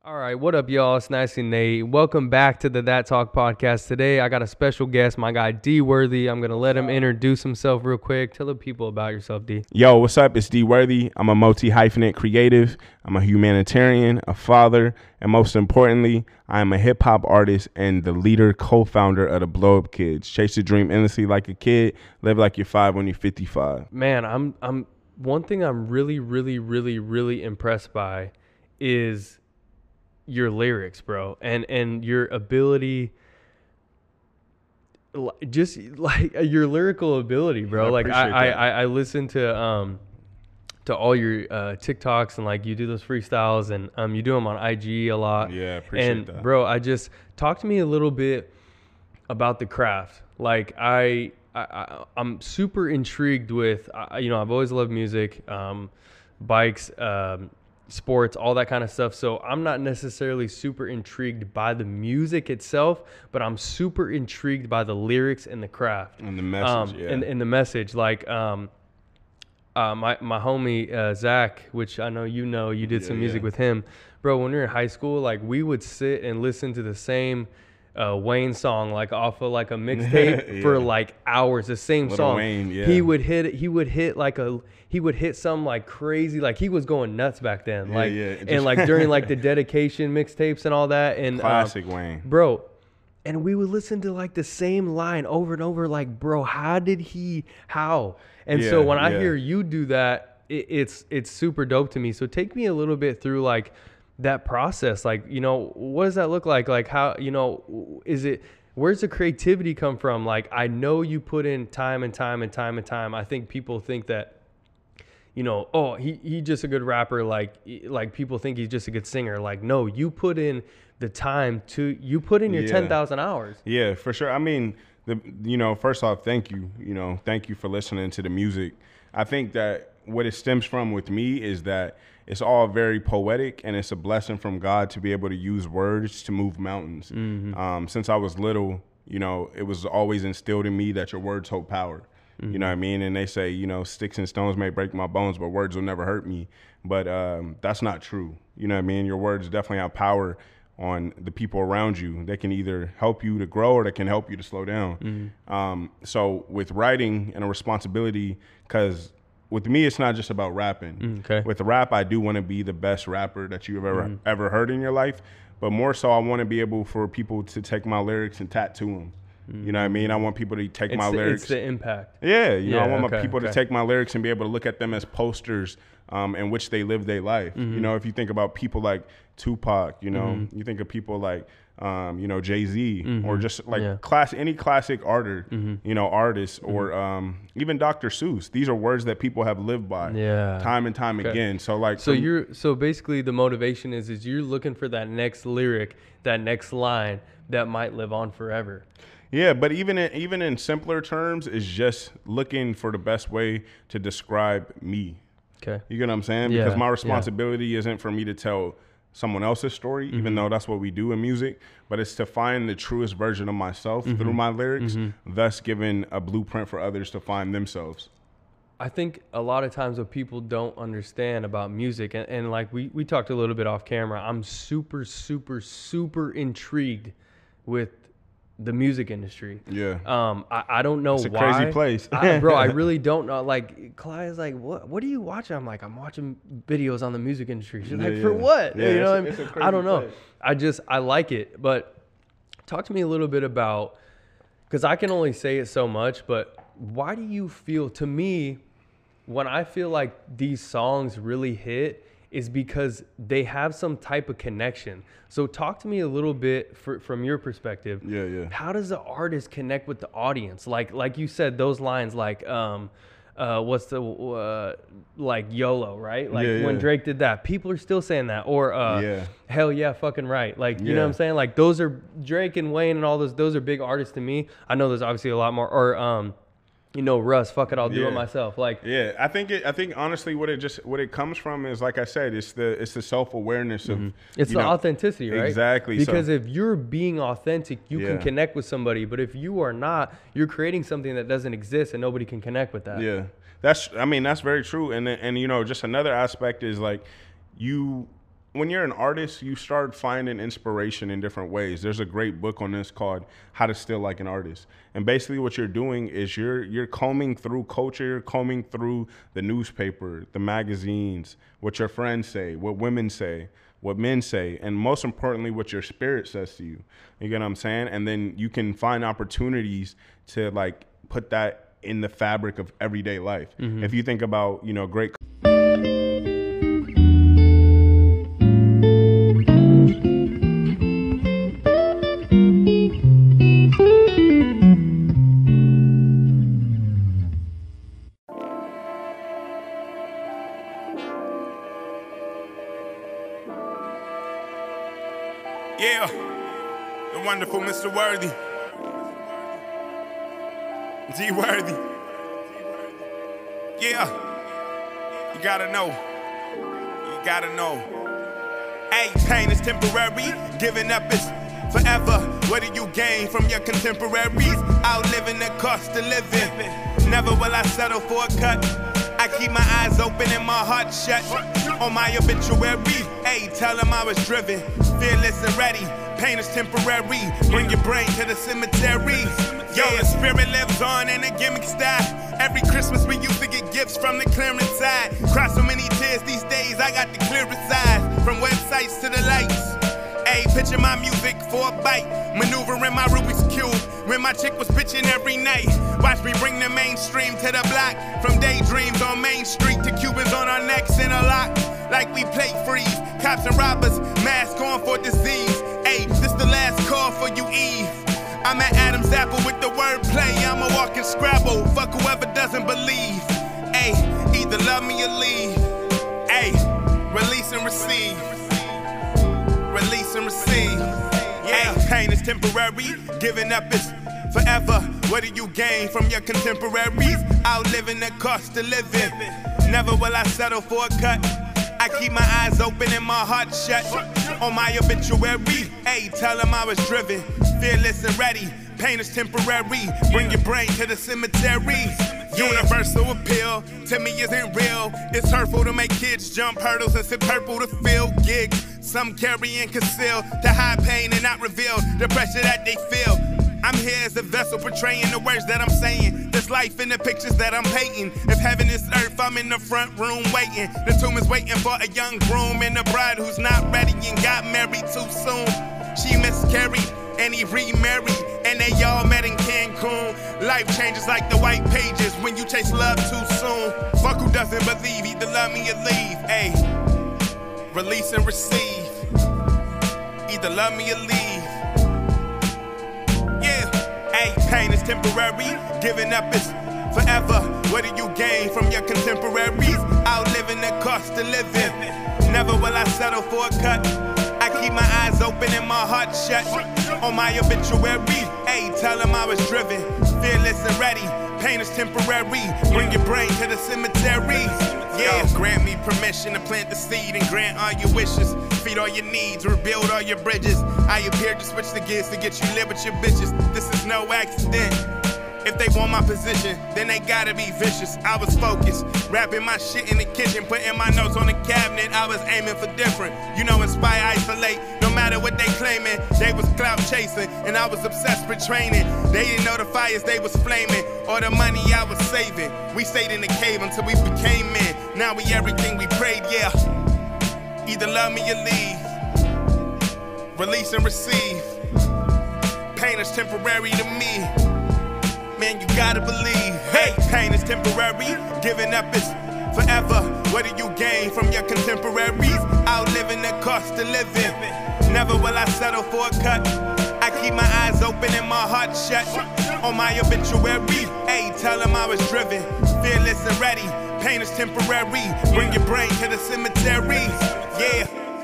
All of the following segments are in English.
All right, what up, y'all? It's Nicey Nate. Welcome back to the That Talk podcast. Today, I got a special guest, my guy D Worthy. I'm gonna let him introduce himself real quick. Tell the people about yourself, D. Yo, what's up? It's D Worthy. I'm a multi-hyphenate creative. I'm a humanitarian, a father, and most importantly, I am a hip hop artist and the leader, co-founder of the Blow Up Kids. Chase your dream endlessly like a kid. Live like you're 5 when you're 55. Man, I'm one thing I'm really impressed by is your lyrics, bro, and your ability, just like your lyrical ability, bro. I listen to all your TikToks, and like you do those freestyles, and you do them on IG a lot. Yeah, appreciate that. Bro, talk to me a little bit about the craft. Like I'm super intrigued with, I've always loved music, bikes, sports, all that kind of stuff. So I'm not necessarily super intrigued by the music itself, but I'm super intrigued by the lyrics and the craft and the message. and the message. Like my homie Zach, which I know you did some music with him, bro. When we were in high school, like we would sit and listen to the same Wayne song, like off of like a mixtape for like hours, the same Little song. Wayne, yeah. He would hit some like crazy, like he was going nuts back then. And like during like the dedication mixtapes and all that. And classic Wayne. Bro. And we would listen to like the same line over and over, like, bro, how? And so when I hear you do that, it's super dope to me. So take me a little bit through like that process. Like, what does that look like? Like how, where's the creativity come from? Like, I know you put in time and time. I think people think that, he just a good rapper. Like people think he's just a good singer. Like, no, you put in the time you put in your 10,000 hours. Yeah, for sure. I mean, first off, thank you. Thank you for listening to the music. I think that what it stems from with me is that it's all very poetic, and it's a blessing from God to be able to use words to move mountains. Mm-hmm. Since I was little, it was always instilled in me that your words hold power. Mm-hmm. You know what I mean? And they say, sticks and stones may break my bones, but words will never hurt me. But that's not true. You know what I mean? Your words definitely have power on the people around you. They can either help you to grow or they can help you to slow down. Mm-hmm. So with writing and a responsibility, because with me, it's not just about rapping. Okay. With rap, I do want to be the best rapper that you've ever heard in your life. But more so, I want to be able for people to take my lyrics and tattoo them. Mm-hmm. You know what I mean? I want people to take my lyrics. It's the impact. Yeah. I want my people to take my lyrics and be able to look at them as posters in which they live their life. Mm-hmm. If you think about people like Tupac, you think of people like, Jay-Z, or just like any classic artist, or even Dr. Seuss. These are words that people have lived by time and time again. So basically the motivation is you're looking for that next lyric, that next line that might live on forever. Yeah, but even in simpler terms, is just looking for the best way to describe me. Okay. You get what I'm saying? Because my responsibility isn't for me to tell someone else's story, even though that's what we do in music, but it's to find the truest version of myself through my lyrics, thus giving a blueprint for others to find themselves. I think a lot of times what people don't understand about music, and like we talked a little bit off camera, I'm super intrigued with the music industry. Yeah. I don't know why. It's a crazy place. Bro, I really don't know. Like, Clyde's like, what are you watching? I'm like, I'm watching videos on the music industry. She's like, for what? Yeah, what I mean? I don't know. Place. I like it. But talk to me a little bit about, because I can only say it so much, but why do you feel, to me, when I feel like these songs really hit, is because they have some type of connection. So talk to me a little bit from your perspective. Yeah. How does the artist connect with the audience? Like you said, those lines like, what's the, like YOLO, right? Like when Drake did that, people are still saying that. Or hell yeah, fucking right. Like, you know what I'm saying? Like those are Drake and Wayne and all those are big artists to me. I know there's obviously a lot more, or, Russ, fuck it, I'll do it myself. Like, I think honestly, what it comes from is, like I said, it's the self-awareness of, it's the authenticity, right? Exactly. Because if you're being authentic, you can connect with somebody. But if you are not, you're creating something that doesn't exist and nobody can connect with that. Yeah, that's very true. And just another aspect is like, you when you're an artist, you start finding inspiration in different ways. There's a great book on this called How to Steal Like an Artist. And basically what you're doing is you're combing through culture, you're combing through the newspaper, the magazines, what your friends say, what women say, what men say, and most importantly, what your spirit says to you. You get what I'm saying? And then you can find opportunities to like put that in the fabric of everyday life. Mm-hmm. If you think about, you know, great Yeah, the wonderful Mr. Worthy. G Worthy. Yeah, you gotta know. You gotta know. Hey, pain is temporary, giving up is forever. What do you gain from your contemporaries? Outliving the cost of living. Never will I settle for a cut. I keep my eyes open and my heart shut. On my obituary, hey, tell them I was driven, fearless and ready. Pain is temporary, bring your brain to the cemetery. Yo, the spirit lives on in a gimmick style. Every Christmas we used to get gifts from the clearance side. Cry so many tears these days, I got the clearest eyes. From websites to the lights. Hey, picture my music for a bite. Maneuvering my Rubik's Cube when my chick was bitching every night. Watch me bring the mainstream to the block. From daydreams on Main Street to Cubans on our necks in a lock. Like we plate freeze. Cops and robbers, mask on for disease. Hey, this the last call for you, Eve. I'm at Adam's Apple with the wordplay. I'm a walking Scrabble. Fuck whoever doesn't believe. Hey, either love me or leave. Hey, release and receive. Release and receive. Yeah, pain is temporary, giving up is forever. What do you gain from your contemporaries? Outliving the cost of living. Never will I settle for a cut. I keep my eyes open and my heart shut. On my obituary, hey, tell them I was driven, fearless and ready. Pain is temporary, bring your brain to the cemetery. Universal appeal to me isn't real. It's hurtful to make kids jump hurdles and sip purple to feel gigs. Some carry and conceal to hide pain and not reveal the pressure that they feel. I'm here as a vessel portraying the words that I'm saying. There's life in the pictures that I'm painting. If heaven is earth, I'm in the front room waiting. The tomb is waiting for a young groom and a bride who's not ready and got married too soon. She miscarried and he remarried, and they all met in Cancun. Life changes like the white pages when you chase love too soon. Fuck who doesn't believe, either love me or leave. Hey, release and receive. Either love me or leave. Hey, pain is temporary, giving up is forever. What do you gain from your contemporaries? Outliving the cost of living. Never will I settle for a cut. I keep my eyes open and my heart shut. On my obituary, hey, tell them I was driven, fearless and ready. Pain is temporary, bring your brain to the cemetery. Yeah, grant me permission to plant the seed and grant all your wishes. Feed all your needs, rebuild all your bridges. I appear to switch the gears to get you live with your bitches. This is no accident. If they want my position, then they gotta be vicious. I was focused, rapping my shit in the kitchen, putting my notes on the cabinet. I was aiming for different. You know, inspire, isolate. No matter what they claiming, they was clout chasing, and I was obsessed with training. They didn't know the fires they was flaming, or the money I was saving. We stayed in the cave until we became men. Now we everything we prayed, yeah. Either love me or leave. Release and receive. Pain is temporary to me. Man, you gotta believe. Hey, pain is temporary, giving up is forever. What do you gain from your contemporaries? Outliving the cost of living. Never will I settle for a cut. I keep my eyes open and my heart shut. On my obituary, hey, tell them I was driven, fearless and ready. Pain is temporary, bring your brain to the cemetery. Yeah.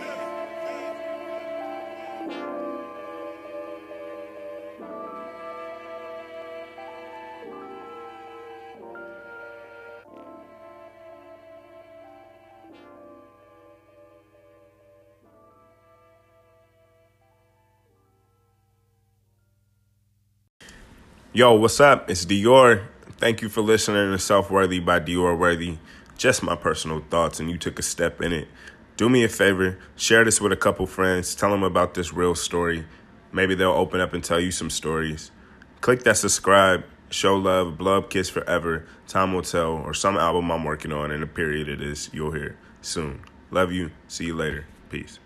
Yo, what's up? It's Dior. Thank you for listening to Self-Worthy by Dior Worthy. Just my personal thoughts, and you took a step in it. Do me a favor, share this with a couple friends. Tell them about this real story. Maybe they'll open up and tell you some stories. Click that subscribe, show love, blow up Kiss Forever, Time Will Tell, or some album I'm working on in the period it is. You'll hear soon. Love you. See you later. Peace.